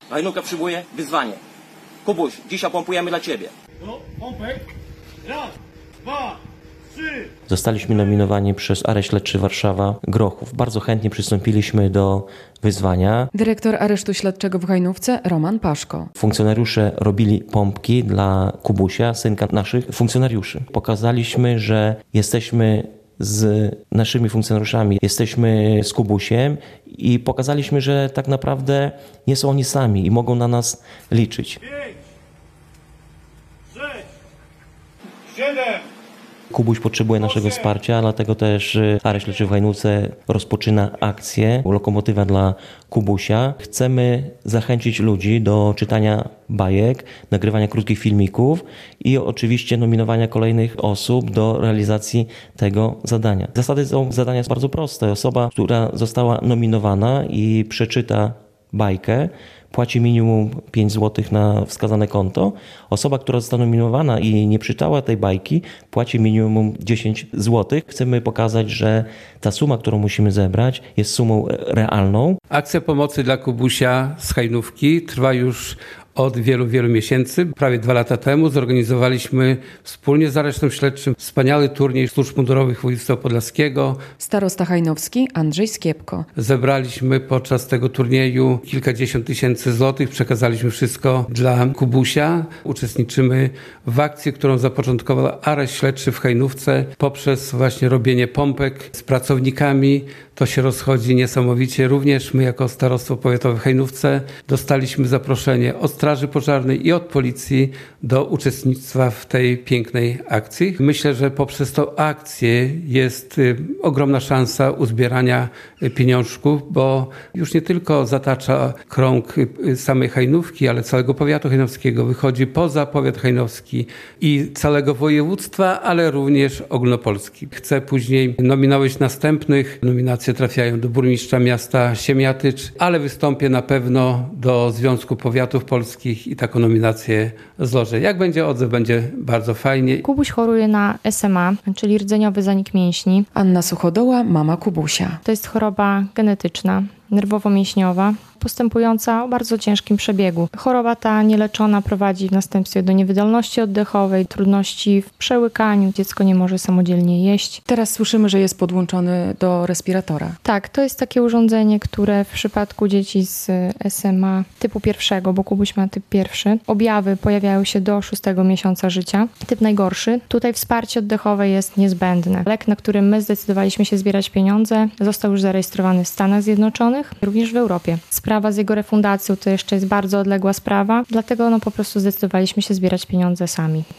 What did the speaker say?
Hajnówka przyjmuje wyzwanie. Kubuś, dzisiaj pompujemy dla ciebie. No, pompek. Raz, dwa, trzy. Zostaliśmy nominowani przez Areszt Śledczy Warszawa Grochów. Bardzo chętnie przystąpiliśmy do wyzwania. Dyrektor Aresztu Śledczego w Hajnówce Roman Paszko. Funkcjonariusze robili pompki dla Kubusia, synka naszych funkcjonariuszy. Pokazaliśmy, że jesteśmy z naszymi funkcjonariuszami, jesteśmy z Kubusiem i pokazaliśmy, że tak naprawdę nie są oni sami i mogą na nas liczyć. 5, 6, 7. Kubuś potrzebuje naszego wsparcia, dlatego też Areszt Śledczy w Hajnówce rozpoczyna akcję Lokomotywa dla Kubusia. Chcemy zachęcić ludzi do czytania bajek, nagrywania krótkich filmików i oczywiście nominowania kolejnych osób do realizacji tego zadania. Zasady są zadania są bardzo proste. Osoba, która została nominowana i przeczyta bajkę, płaci minimum 5 zł na wskazane konto. Osoba, która została nominowana i nie przeczytała tej bajki, płaci minimum 10 zł. Chcemy pokazać, że ta suma, którą musimy zebrać, jest sumą realną. Akcja pomocy dla Kubusia z Hajnówki trwa już od wielu miesięcy. Prawie 2 lata temu zorganizowaliśmy wspólnie z Aresztem Śledczym wspaniały turniej służb mundurowych województwa podlaskiego. Starosta hajnowski Andrzej Skiepko. Zebraliśmy podczas tego turnieju kilkadziesiąt tysięcy złotych. Przekazaliśmy wszystko dla Kubusia. Uczestniczymy w akcji, którą zapoczątkował Areszt Śledczy w Hajnówce poprzez właśnie robienie pompek z pracownikami. To się rozchodzi niesamowicie. Również my jako Starostwo Powiatowe w Hajnówce dostaliśmy zaproszenie od Straży Pożarnej i od Policji do uczestnictwa w tej pięknej akcji. Myślę, że poprzez tą akcję jest ogromna szansa uzbierania pieniążków, bo już nie tylko zatacza krąg samej Hajnówki, ale całego powiatu hajnowskiego, wychodzi poza powiat hajnowski i całego województwa, ale również ogólnopolski. Chcę później nominować następnych. Nominacje trafiają do burmistrza miasta Siemiatycz, ale wystąpię na pewno do Związku Powiatów Polskich i taką nominację złożę. Jak będzie odzew, będzie bardzo fajnie. Kubuś choruje na SMA, czyli rdzeniowy zanik mięśni. Anna Suchodoła, mama Kubusia. To jest choroba genetyczna, nerwowo-mięśniowa, postępująca o bardzo ciężkim przebiegu. Choroba ta nieleczona prowadzi w następstwie do niewydolności oddechowej, trudności w przełykaniu, dziecko nie może samodzielnie jeść. Teraz słyszymy, że jest podłączony do respiratora. Tak, to jest takie urządzenie, które w przypadku dzieci z SMA typu pierwszego, bo Kubuś ma typ pierwszy, objawy pojawiają się do 6 miesiąca życia. Typ najgorszy, tutaj wsparcie oddechowe jest niezbędne. Lek, na którym my zdecydowaliśmy się zbierać pieniądze, został już zarejestrowany w Stanach Zjednoczonych, również w Europie. Sprawa z jego refundacją to jeszcze jest bardzo odległa sprawa, dlatego po prostu zdecydowaliśmy się zbierać pieniądze sami.